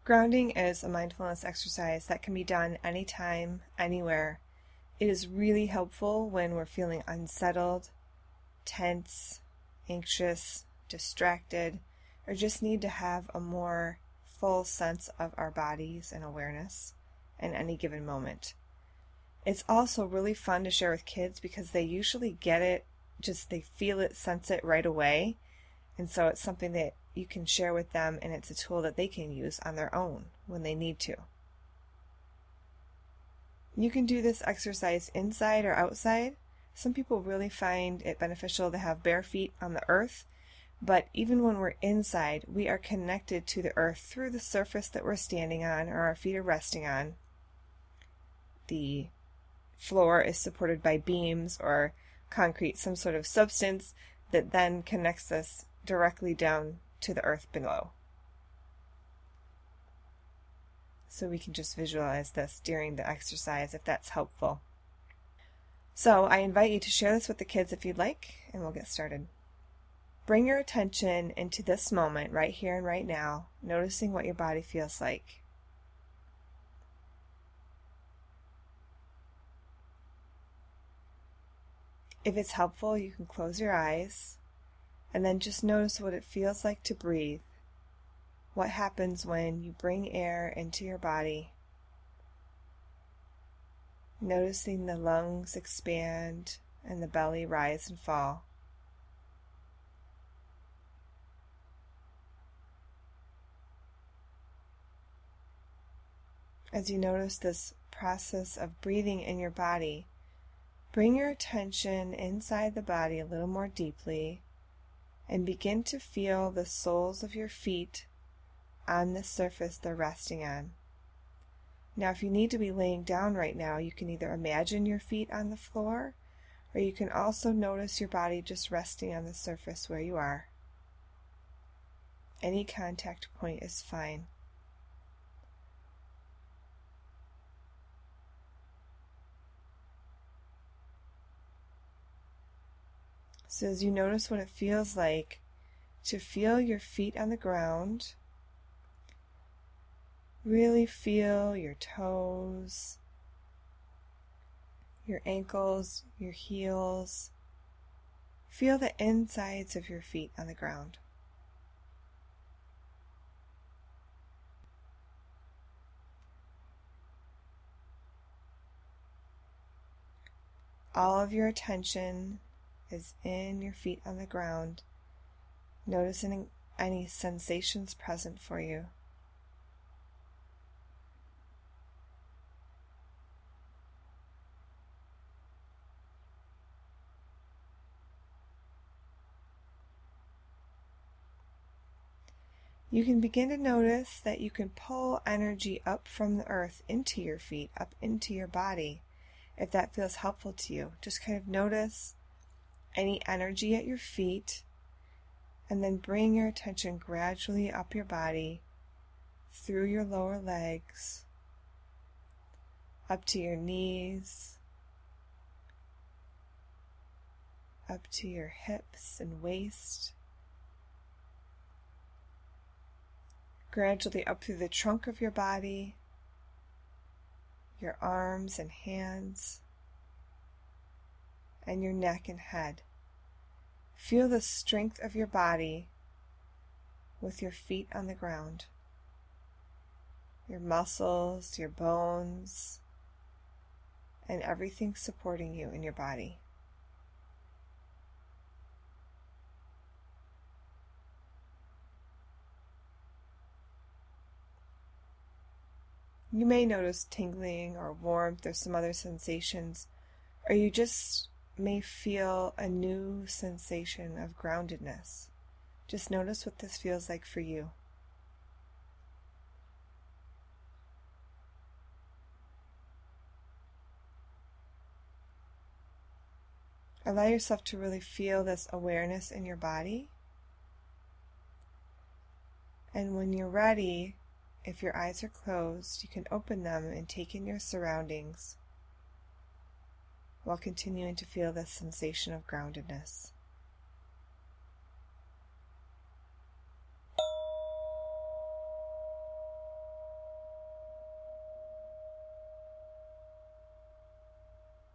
Grounding is a mindfulness exercise that can be done anytime, anywhere. It is really helpful when we're feeling unsettled, tense, anxious, distracted, or just need to have a more full sense of our bodies and awareness in any given moment. It's also really fun to share with kids because they usually get it, they feel it, sense it right away. And so it's something that you can share with them, and it's a tool that they can use on their own when they need to. You can do this exercise inside or outside. Some people really find it beneficial to have bare feet on the earth, but even when we're inside, we are connected to the earth through the surface that we're standing on or our feet are resting on. The floor is supported by beams or concrete, some sort of substance that then connects us directly down to the earth below. So we can just visualize this during the exercise if that's helpful. So I invite you to share this with the kids if you'd like, and we'll get started. Bring your attention into this moment right here and right now, noticing what your body feels like. If it's helpful, you can close your eyes and then just notice what it feels like to breathe. What happens when you bring air into your body? Noticing the lungs expand and the belly rise and fall. As you notice this process of breathing in your body, bring your attention inside the body a little more deeply and begin to feel the soles of your feet on the surface they're resting on. Now, if you need to be laying down right now, you can either imagine your feet on the floor, or you can also notice your body just resting on the surface where you are. Any contact point is fine. So as you notice what it feels like to feel your feet on the ground, really feel your toes, your ankles, your heels. Feel the insides of your feet on the ground. All of your attention is in your feet on the ground, noticing any sensations present for you. You can begin to notice that you can pull energy up from the earth into your feet, up into your body, if that feels helpful to you. Just kind of notice any energy at your feet, and then bring your attention gradually up your body, through your lower legs, up to your knees, up to your hips and waist, gradually up through the trunk of your body, your arms and hands, and your neck and head. Feel the strength of your body with your feet on the ground. Your muscles, your bones, and everything supporting you in your body. You may notice tingling or warmth or some other sensations, or you just may feel a new sensation of groundedness. Just notice what this feels like for you. Allow yourself to really feel this awareness in your body. And when you're ready, if your eyes are closed, you can open them and take in your surroundings while continuing to feel this sensation of groundedness.